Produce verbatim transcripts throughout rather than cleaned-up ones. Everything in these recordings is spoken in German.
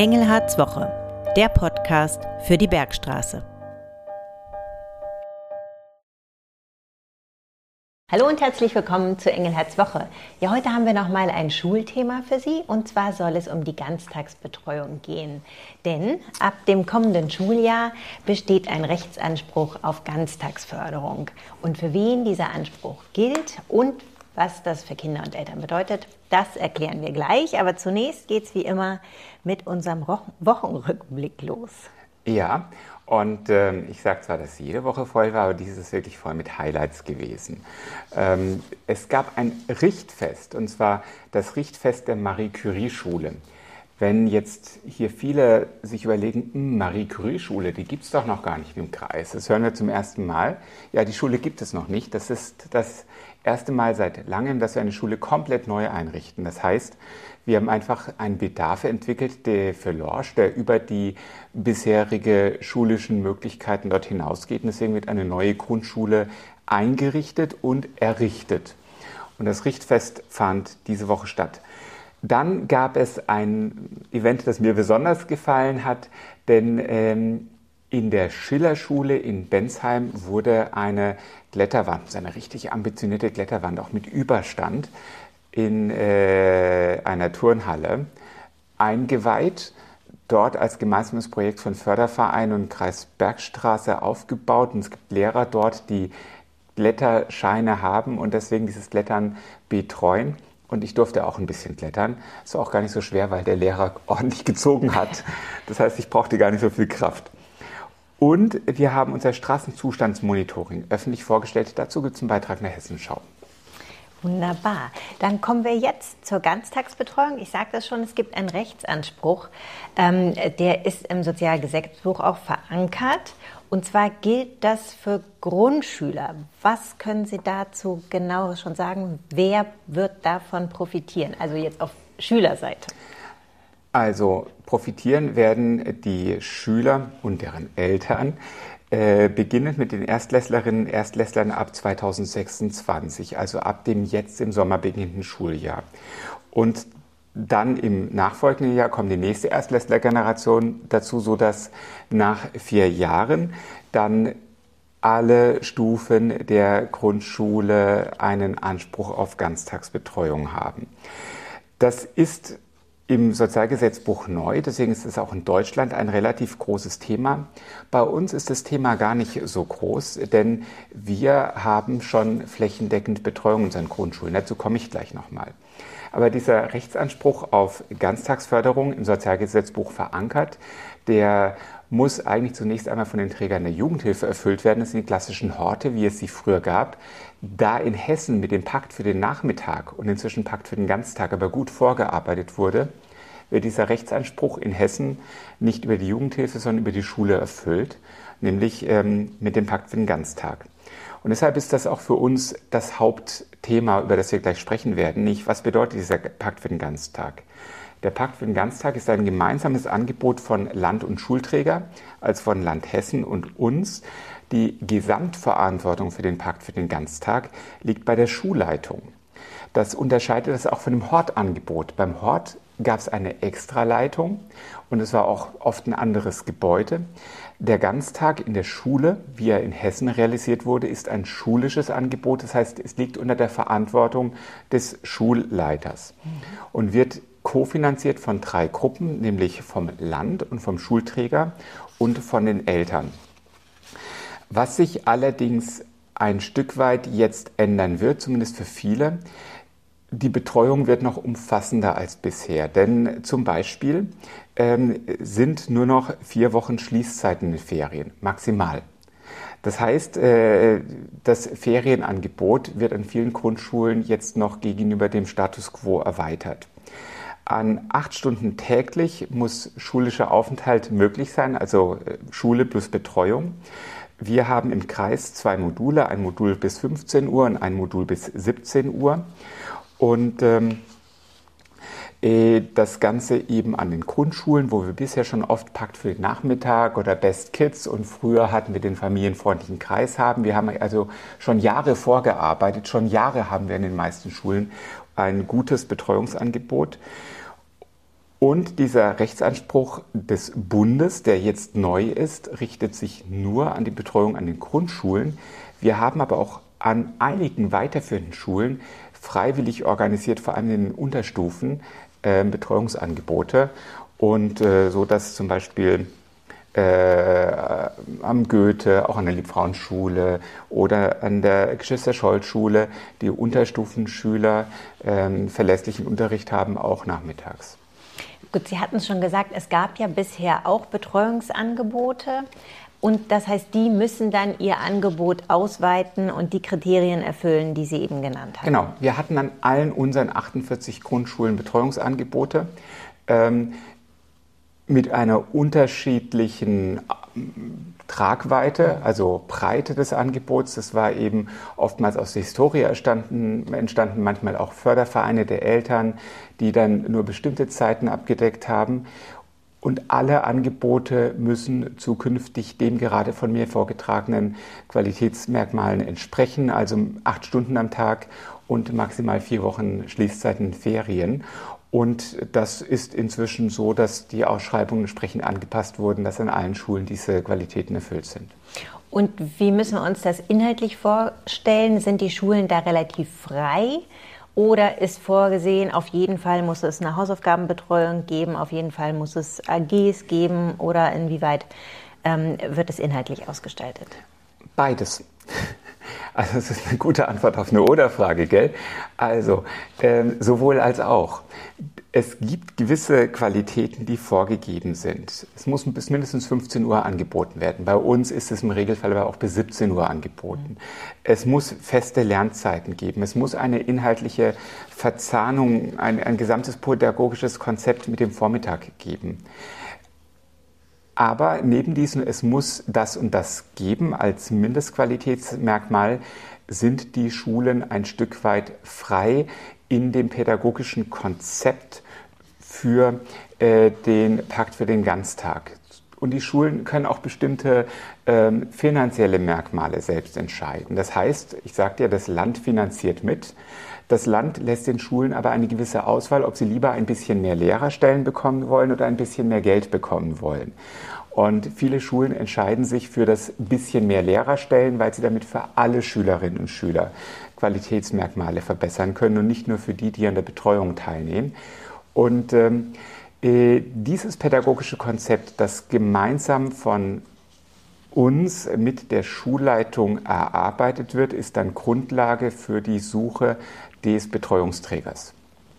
Engelhards Woche, der Podcast für die Bergstraße. Hallo und herzlich willkommen zu Engelhards Woche. Ja, heute haben wir nochmal ein Schulthema für Sie, und zwar soll es um die Ganztagsbetreuung gehen. Denn ab dem kommenden Schuljahr besteht ein Rechtsanspruch auf Ganztagsförderung. Und für wen dieser Anspruch gilt und was das für Kinder und Eltern bedeutet, das erklären wir gleich. Aber zunächst geht es wie immer mit unserem Wochenrückblick los. Ja, und ähm, ich sage zwar, dass jede Woche voll war, aber dieses ist wirklich voll mit Highlights gewesen. Ähm, es gab ein Richtfest, und zwar das Richtfest der Marie-Curie-Schule. Wenn jetzt hier viele sich überlegen, Marie-Curie-Schule, die gibt es doch noch gar nicht im Kreis. Das hören wir zum ersten Mal. Ja, die Schule gibt es noch nicht. Das ist das erste Mal seit langem, dass wir eine Schule komplett neu einrichten. Das heißt, wir haben einfach einen Bedarf entwickelt, der für Lorsch, der über die bisherige schulischen Möglichkeiten dort hinausgeht. Und deswegen wird eine neue Grundschule eingerichtet und errichtet. Und das Richtfest fand diese Woche statt. Dann gab es ein Event, das mir besonders gefallen hat, denn ähm, in der Schillerschule in Bensheim wurde eine Kletterwand, eine richtig ambitionierte Kletterwand, auch mit Überstand, in äh, einer Turnhalle eingeweiht, dort als gemeinsames Projekt von Förderverein und Kreis Bergstraße aufgebaut. Und es gibt Lehrer dort, die Kletterscheine haben und deswegen dieses Klettern betreuen. Und ich durfte auch ein bisschen klettern. Das war auch gar nicht so schwer, weil der Lehrer ordentlich gezogen hat. Das heißt, ich brauchte gar nicht so viel Kraft. Und wir haben unser Straßenzustandsmonitoring öffentlich vorgestellt. Dazu gibt es einen Beitrag in der Hessenschau. Wunderbar. Dann kommen wir jetzt zur Ganztagsbetreuung. Ich sage das schon, es gibt einen Rechtsanspruch. Ähm, der ist im Sozialgesetzbuch auch verankert. Und zwar gilt das für Grundschüler. Was können Sie dazu genau schon sagen? Wer wird davon profitieren? Also jetzt auf Schülerseite. Also profitieren werden die Schüler und deren Eltern, äh, beginnend mit den Erstklässlerinnen und Erstklässlern ab zweitausendsechsundzwanzig, also ab dem jetzt im Sommer beginnenden Schuljahr. Und dann im nachfolgenden Jahr kommt die nächste Erstklässlergeneration dazu, sodass nach vier Jahren dann alle Stufen der Grundschule einen Anspruch auf Ganztagsbetreuung haben. Das ist im Sozialgesetzbuch neu, deswegen ist es auch in Deutschland ein relativ großes Thema. Bei uns ist das Thema gar nicht so groß, denn wir haben schon flächendeckend Betreuung in unseren Grundschulen. Dazu komme ich gleich nochmal. Aber dieser Rechtsanspruch auf Ganztagsförderung im Sozialgesetzbuch verankert, der muss eigentlich zunächst einmal von den Trägern der Jugendhilfe erfüllt werden. Das sind die klassischen Horte, wie es sie früher gab. Da in Hessen mit dem Pakt für den Nachmittag und inzwischen Pakt für den Ganztag aber gut vorgearbeitet wurde, wird dieser Rechtsanspruch in Hessen nicht über die Jugendhilfe, sondern über die Schule erfüllt, nämlich ähm, mit dem Pakt für den Ganztag. Und deshalb ist das auch für uns das Hauptthema, über das wir gleich sprechen werden, nicht, was bedeutet dieser Pakt für den Ganztag? Der Pakt für den Ganztag ist ein gemeinsames Angebot von Land- und Schulträger, als von Land Hessen und uns. Die Gesamtverantwortung für den Pakt für den Ganztag liegt bei der Schulleitung. Das unterscheidet es auch von dem Hortangebot. Beim Hort gab es eine Extraleitung und es war auch oft ein anderes Gebäude. Der Ganztag in der Schule, wie er in Hessen realisiert wurde, ist ein schulisches Angebot. Das heißt, es liegt unter der Verantwortung des Schulleiters und wird kofinanziert von drei Gruppen, nämlich vom Land und vom Schulträger und von den Eltern. Was sich allerdings ein Stück weit jetzt ändern wird, zumindest für viele, die Betreuung wird noch umfassender als bisher. Denn zum Beispiel ähm, sind nur noch vier Wochen Schließzeiten in den Ferien, maximal. Das heißt, äh, das Ferienangebot wird an vielen Grundschulen jetzt noch gegenüber dem Status quo erweitert. An acht Stunden täglich muss schulischer Aufenthalt möglich sein, also Schule plus Betreuung. Wir haben im Kreis zwei Module, ein Modul bis fünfzehn Uhr und ein Modul bis siebzehn Uhr. Und ähm, das Ganze eben an den Grundschulen, wo wir bisher schon oft Pakt für den Nachmittag oder Best Kids und früher hatten wir den familienfreundlichen Kreis haben. Wir haben also schon Jahre vorgearbeitet, schon Jahre. Jahre haben wir in den meisten Schulen ein gutes Betreuungsangebot. Und wir Und dieser Rechtsanspruch des Bundes, der jetzt neu ist, richtet sich nur an die Betreuung an den Grundschulen. Wir haben aber auch an einigen weiterführenden Schulen freiwillig organisiert, vor allem in den Unterstufen, äh, Betreuungsangebote. Und äh, so, dass zum Beispiel äh, am Goethe, auch an der Liebfrauenschule oder an der Geschwister-Scholl-Schule die Unterstufenschüler äh, verlässlichen Unterricht haben, auch nachmittags. Gut, Sie hatten es schon gesagt, es gab ja bisher auch Betreuungsangebote. Und das heißt, die müssen dann ihr Angebot ausweiten und die Kriterien erfüllen, die Sie eben genannt haben. Genau, wir hatten an allen unseren achtundvierzig Grundschulen Betreuungsangebote ähm, mit einer unterschiedlichen Tragweite, also Breite des Angebots. Das war eben oftmals aus der Historie entstanden, entstanden, manchmal auch Fördervereine der Eltern, die dann nur bestimmte Zeiten abgedeckt haben. Und alle Angebote müssen zukünftig dem gerade von mir vorgetragenen Qualitätsmerkmalen entsprechen, also acht Stunden am Tag und maximal vier Wochen Schließzeiten Ferien. Und das ist inzwischen so, dass die Ausschreibungen entsprechend angepasst wurden, dass an allen Schulen diese Qualitäten erfüllt sind. Und wie müssen wir uns das inhaltlich vorstellen? Sind die Schulen da relativ frei? Oder ist vorgesehen, auf jeden Fall muss es eine Hausaufgabenbetreuung geben, auf jeden Fall muss es A Gs geben oder inwieweit ähm, wird es inhaltlich ausgestaltet? Beides. Also das ist eine gute Antwort auf eine Oder-Frage, gell? Also ähm, sowohl als auch. Es gibt gewisse Qualitäten, die vorgegeben sind. Es muss bis mindestens fünfzehn Uhr angeboten werden. Bei uns ist es im Regelfall aber auch bis siebzehn Uhr angeboten. Es muss feste Lernzeiten geben. Es muss eine inhaltliche Verzahnung, ein, ein gesamtes pädagogisches Konzept mit dem Vormittag geben. Aber neben diesem, es muss das und das geben als Mindestqualitätsmerkmal, sind die Schulen ein Stück weit frei in dem pädagogischen Konzept für äh, den Pakt für den Ganztag. Und die Schulen können auch bestimmte äh, finanzielle Merkmale selbst entscheiden. Das heißt, ich sagte ja, das Land finanziert mit. Das Land lässt den Schulen aber eine gewisse Auswahl, ob sie lieber ein bisschen mehr Lehrerstellen bekommen wollen oder ein bisschen mehr Geld bekommen wollen. Und viele Schulen entscheiden sich für das bisschen mehr Lehrerstellen, weil sie damit für alle Schülerinnen und Schüler Qualitätsmerkmale verbessern können und nicht nur für die, die an der Betreuung teilnehmen. Und ähm, äh, dieses pädagogische Konzept, das gemeinsam von uns mit der Schulleitung erarbeitet wird, ist dann Grundlage für die Suche des Betreuungsträgers.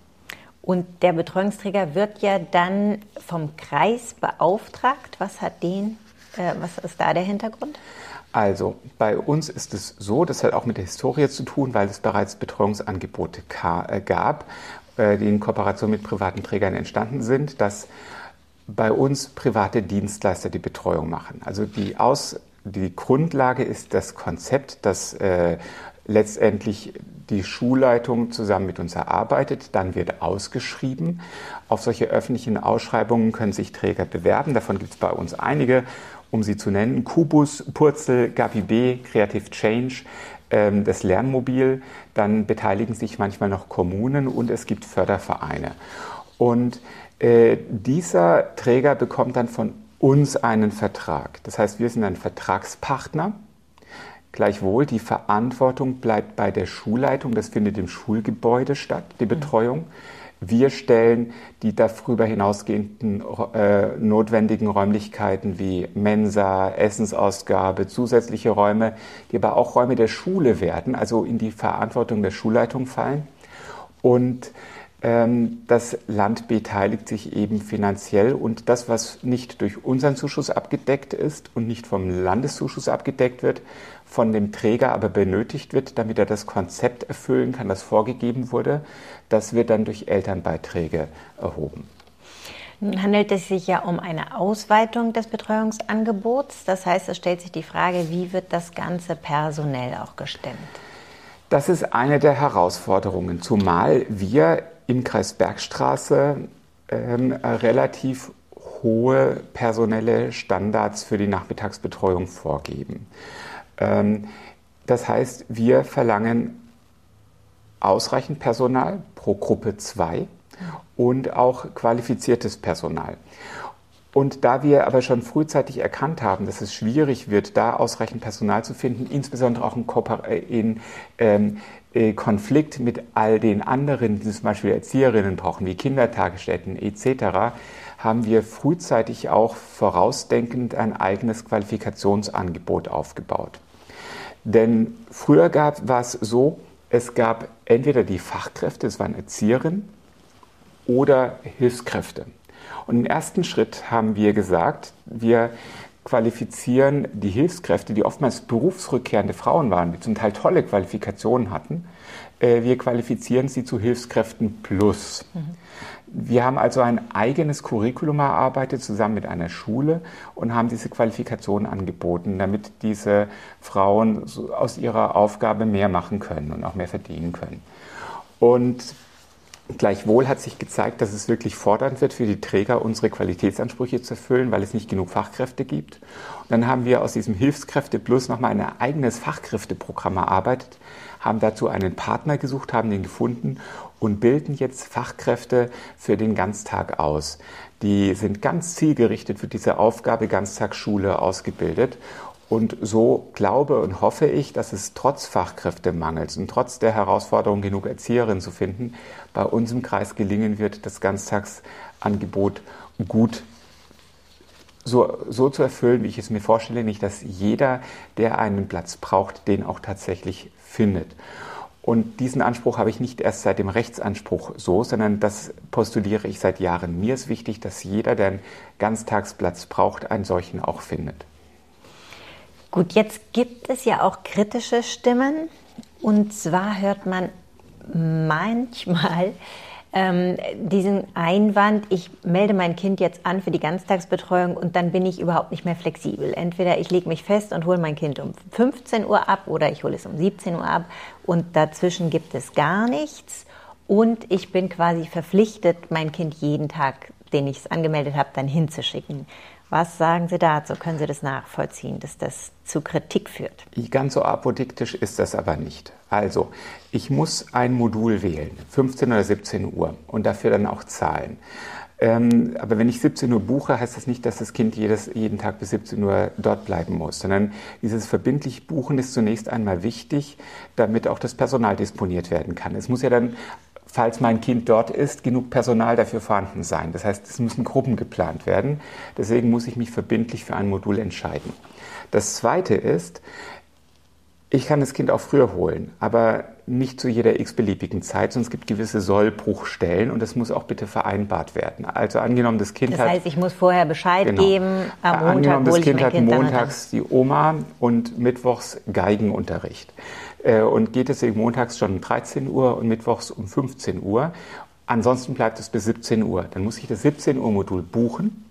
Und der Betreuungsträger wird ja dann vom Kreis beauftragt. Was hat den, äh, was ist da der Hintergrund? Also bei uns ist es so, das hat auch mit der Historie zu tun, weil es bereits Betreuungsangebote gab, die in Kooperation mit privaten Trägern entstanden sind, dass bei uns private Dienstleister die Betreuung machen. Also die, Aus, die Grundlage ist das Konzept, das äh, letztendlich die Schulleitung zusammen mit uns erarbeitet. Dann wird ausgeschrieben. Auf solche öffentlichen Ausschreibungen können sich Träger bewerben. Davon gibt es bei uns einige, um sie zu nennen. Kubus, Purzel, Gabi B, Creative Change, ähm, das Lernmobil. Dann beteiligen sich manchmal noch Kommunen und es gibt Fördervereine. Und äh, dieser Träger bekommt dann von uns einen Vertrag. Das heißt, wir sind ein Vertragspartner. Gleichwohl, die Verantwortung bleibt bei der Schulleitung. Das findet im Schulgebäude statt, die Betreuung. Wir stellen die darüber hinausgehenden äh, notwendigen Räumlichkeiten wie Mensa, Essensausgabe, zusätzliche Räume, die aber auch Räume der Schule werden, also in die Verantwortung der Schulleitung fallen. Und ähm, das Land beteiligt sich eben finanziell. Und das, was nicht durch unseren Zuschuss abgedeckt ist und nicht vom Landeszuschuss abgedeckt wird, von dem Träger aber benötigt wird, damit er das Konzept erfüllen kann, das vorgegeben wurde, das wird dann durch Elternbeiträge erhoben. Nun handelt es sich ja um eine Ausweitung des Betreuungsangebots. Das heißt, es stellt sich die Frage, wie wird das Ganze personell auch gestemmt? Das ist eine der Herausforderungen, zumal wir im Kreis Bergstraße ähm, relativ hohe personelle Standards für die Nachmittagsbetreuung vorgeben. Das heißt, wir verlangen ausreichend Personal pro Gruppe zwei und auch qualifiziertes Personal. Und da wir aber schon frühzeitig erkannt haben, dass es schwierig wird, da ausreichend Personal zu finden, insbesondere auch in, Kooper- in ähm, äh, Konflikt mit all den anderen, die zum Beispiel Erzieherinnen brauchen, wie Kindertagesstätten et cetera, haben wir frühzeitig auch vorausdenkend ein eigenes Qualifikationsangebot aufgebaut. Denn früher gab, war es so, es gab entweder die Fachkräfte, das waren Erzieherinnen, oder Hilfskräfte. Und im ersten Schritt haben wir gesagt, wir qualifizieren die Hilfskräfte, die oftmals berufsrückkehrende Frauen waren, die zum Teil tolle Qualifikationen hatten. Wir qualifizieren sie zu Hilfskräften plus. Mhm. Wir haben also ein eigenes Curriculum erarbeitet, zusammen mit einer Schule, und haben diese Qualifikation angeboten, damit diese Frauen aus ihrer Aufgabe mehr machen können und auch mehr verdienen können. Und gleichwohl hat sich gezeigt, dass es wirklich fordernd wird für die Träger, unsere Qualitätsansprüche zu erfüllen, weil es nicht genug Fachkräfte gibt. Und dann haben wir aus diesem Hilfskräfte plus nochmal ein eigenes Fachkräfteprogramm erarbeitet, haben dazu einen Partner gesucht, haben den gefunden und bilden jetzt Fachkräfte für den Ganztag aus. Die sind ganz zielgerichtet für diese Aufgabe Ganztagsschule ausgebildet. Und so glaube und hoffe ich, dass es trotz Fachkräftemangels und trotz der Herausforderung, genug Erzieherinnen zu finden, bei uns im Kreis gelingen wird, das Ganztagsangebot gut so, so zu erfüllen, wie ich es mir vorstelle, nicht, dass jeder, der einen Platz braucht, den auch tatsächlich findet. Und diesen Anspruch habe ich nicht erst seit dem Rechtsanspruch so, sondern das postuliere ich seit Jahren. Mir ist wichtig, dass jeder, der einen Ganztagsplatz braucht, einen solchen auch findet. Gut, jetzt gibt es ja auch kritische Stimmen, und zwar hört man manchmal ähm, diesen Einwand, ich melde mein Kind jetzt an für die Ganztagsbetreuung und dann bin ich überhaupt nicht mehr flexibel. Entweder ich lege mich fest und hole mein Kind um fünfzehn Uhr ab oder ich hole es um siebzehn Uhr ab und dazwischen gibt es gar nichts und ich bin quasi verpflichtet, mein Kind jeden Tag, den ich es angemeldet habe, dann hinzuschicken. Was sagen Sie dazu? Können Sie das nachvollziehen, dass das zu Kritik führt? Ganz so apodiktisch ist das aber nicht. Also, ich muss ein Modul wählen, fünfzehn oder siebzehn Uhr, und dafür dann auch zahlen. Ähm, aber wenn ich siebzehn Uhr buche, heißt das nicht, dass das Kind jedes, jeden Tag bis siebzehn Uhr dort bleiben muss, sondern dieses verbindlich Buchen ist zunächst einmal wichtig, damit auch das Personal disponiert werden kann. Es muss ja dann, falls mein Kind dort ist, genug Personal dafür vorhanden sein. Das heißt, es müssen Gruppen geplant werden. Deswegen muss ich mich verbindlich für ein Modul entscheiden. Das Zweite ist, ich kann das Kind auch früher holen, aber nicht zu jeder x-beliebigen Zeit, sonst gibt es gewisse Sollbruchstellen und das muss auch bitte vereinbart werden. Also angenommen, das Kind das hat... Das heißt, ich muss vorher Bescheid genau, geben, am Montag angenommen, das hole ich Kind mein hat Kind montags die Oma und mittwochs Geigenunterricht. Und geht deswegen montags schon um dreizehn Uhr und mittwochs um fünfzehn Uhr. Ansonsten bleibt es bis siebzehn Uhr. Dann muss ich das siebzehn Uhr Modul buchen.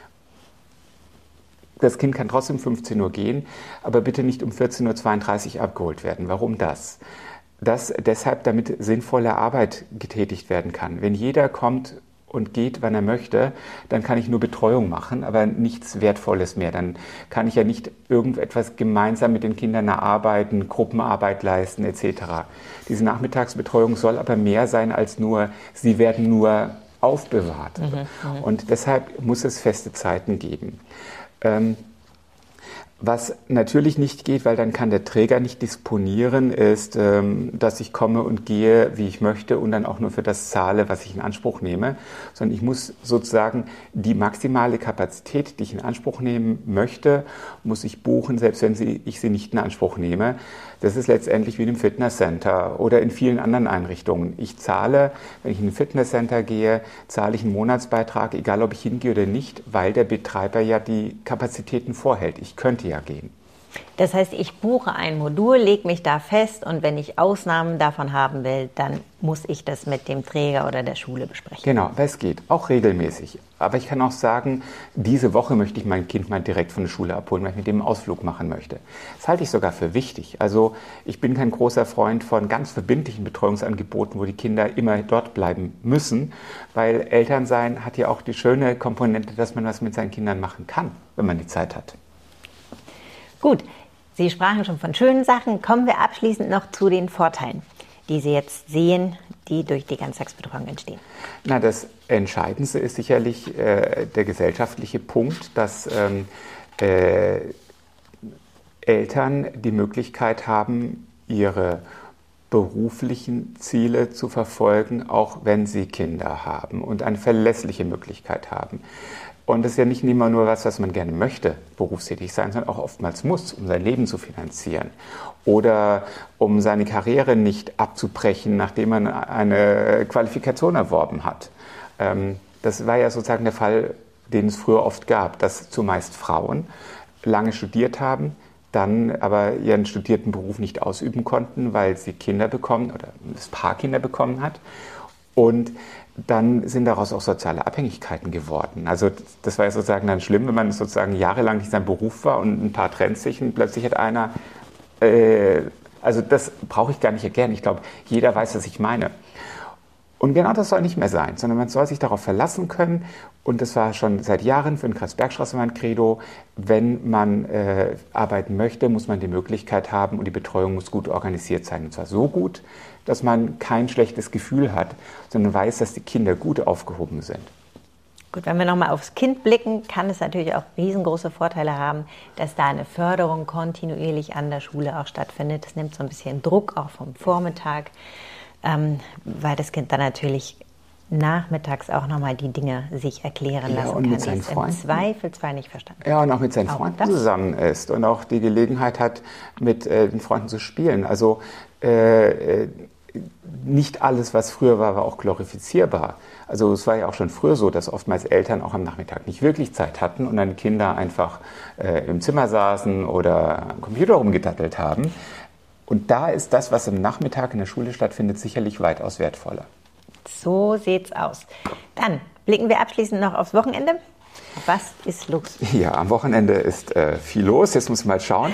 Das Kind kann trotzdem fünfzehn Uhr gehen, aber bitte nicht um vierzehn Uhr zweiunddreißig abgeholt werden. Warum das? Das deshalb, damit sinnvolle Arbeit getätigt werden kann. Wenn jeder kommt und geht, wann er möchte, dann kann ich nur Betreuung machen, aber nichts Wertvolles mehr. Dann kann ich ja nicht irgendetwas gemeinsam mit den Kindern erarbeiten, Gruppenarbeit leisten et cetera. Diese Nachmittagsbetreuung soll aber mehr sein als nur, sie werden nur aufbewahrt. Mhm, und deshalb muss es feste Zeiten geben. Ähm, Was natürlich nicht geht, weil dann kann der Träger nicht disponieren, ist, dass ich komme und gehe, wie ich möchte und dann auch nur für das zahle, was ich in Anspruch nehme, sondern ich muss sozusagen die maximale Kapazität, die ich in Anspruch nehmen möchte, muss ich buchen, selbst wenn sie, ich sie nicht in Anspruch nehme. Das ist letztendlich wie in einem Fitnesscenter oder in vielen anderen Einrichtungen. Ich zahle, wenn ich in ein Fitnesscenter gehe, zahle ich einen Monatsbeitrag, egal ob ich hingehe oder nicht, weil der Betreiber ja die Kapazitäten vorhält. Ich könnte ja gehen. Das heißt, ich buche ein Modul, lege mich da fest und wenn ich Ausnahmen davon haben will, dann muss ich das mit dem Träger oder der Schule besprechen. Genau, weil es geht, auch regelmäßig. Aber ich kann auch sagen, diese Woche möchte ich mein Kind mal direkt von der Schule abholen, weil ich mit dem einen Ausflug machen möchte. Das halte ich sogar für wichtig. Also ich bin kein großer Freund von ganz verbindlichen Betreuungsangeboten, wo die Kinder immer dort bleiben müssen, weil Elternsein hat ja auch die schöne Komponente, dass man was mit seinen Kindern machen kann, wenn man die Zeit hat. Gut, Sie sprachen schon von schönen Sachen. Kommen wir abschließend noch zu den Vorteilen, die Sie jetzt sehen, die durch die Ganztagsbetreuung entstehen? Na, das Entscheidendste ist sicherlich äh, der gesellschaftliche Punkt, dass ähm, äh, Eltern die Möglichkeit haben, ihre beruflichen Ziele zu verfolgen, auch wenn sie Kinder haben und eine verlässliche Möglichkeit haben. Und das ist ja nicht immer nur was, was man gerne möchte, berufstätig sein, sondern auch oftmals muss, um sein Leben zu finanzieren oder um seine Karriere nicht abzubrechen, nachdem man eine Qualifikation erworben hat. Das war ja sozusagen der Fall, den es früher oft gab, dass zumeist Frauen lange studiert haben, dann aber ihren studierten Beruf nicht ausüben konnten, weil sie Kinder bekommen oder das Paar Kinder bekommen hat. Und dann sind daraus auch soziale Abhängigkeiten geworden. Also das war ja sozusagen dann schlimm, wenn man sozusagen jahrelang nicht sein Beruf war und ein Paar trennt sich und plötzlich hat einer, äh, also das brauche ich gar nicht erklären. Ich glaube, jeder weiß, was ich meine. Und genau das soll nicht mehr sein, sondern man soll sich darauf verlassen können. Und das war schon seit Jahren für den Kreis Bergstraße mein Credo. Wenn man äh, arbeiten möchte, muss man die Möglichkeit haben und die Betreuung muss gut organisiert sein. Und zwar so gut, dass man kein schlechtes Gefühl hat, sondern weiß, dass die Kinder gut aufgehoben sind. Gut, wenn wir nochmal aufs Kind blicken, kann es natürlich auch riesengroße Vorteile haben, dass da eine Förderung kontinuierlich an der Schule auch stattfindet. Das nimmt so ein bisschen Druck auch vom Vormittag, ähm, weil das Kind dann natürlich nachmittags auch nochmal die Dinge sich erklären lassen ja, und kann, mit seinen die es im Freunden. Zweifelsfall nicht verstanden Ja, und auch mit seinen auch Freunden das? zusammen ist und auch die Gelegenheit hat, mit äh, den Freunden zu spielen. Also äh, äh, nicht alles, was früher war, war auch glorifizierbar. Also es war ja auch schon früher so, dass oftmals Eltern auch am Nachmittag nicht wirklich Zeit hatten und dann Kinder einfach äh, im Zimmer saßen oder am Computer rumgedattelt haben. Und da ist das, was am Nachmittag in der Schule stattfindet, sicherlich weitaus wertvoller. So sieht's aus. Dann blicken wir abschließend noch aufs Wochenende. Was ist los? Ja, am Wochenende ist äh, viel los. Jetzt muss ich mal schauen.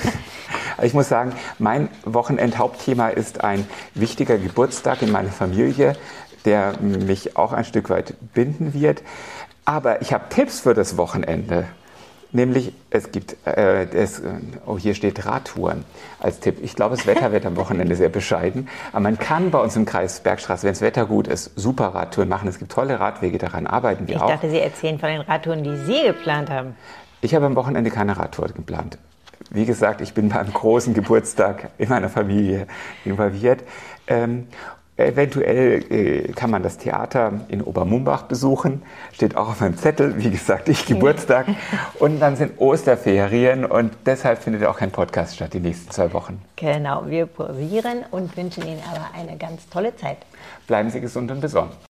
Ich muss sagen, mein Wochenendhauptthema ist ein wichtiger Geburtstag in meiner Familie, der mich auch ein Stück weit binden wird. Aber ich habe Tipps für das Wochenende. Nämlich, es gibt, äh, es, oh, hier steht Radtouren als Tipp. Ich glaube, das Wetter wird am Wochenende sehr bescheiden. Aber man kann bei uns im Kreis Bergstraße, wenn das Wetter gut ist, super Radtouren machen. Es gibt tolle Radwege, daran arbeiten wir ich auch. Ich dachte, Sie erzählen von den Radtouren, die Sie geplant haben. Ich habe am Wochenende keine Radtour geplant. Wie gesagt, ich bin beim großen Geburtstag in meiner Familie involviert. Ähm, Eventuell äh, kann man das Theater in Obermumbach besuchen, steht auch auf meinem Zettel, wie gesagt, ich Geburtstag. Und dann sind Osterferien und deshalb findet auch kein Podcast statt die nächsten zwei Wochen. Genau, wir pausieren und wünschen Ihnen aber eine ganz tolle Zeit. Bleiben Sie gesund und besonnen.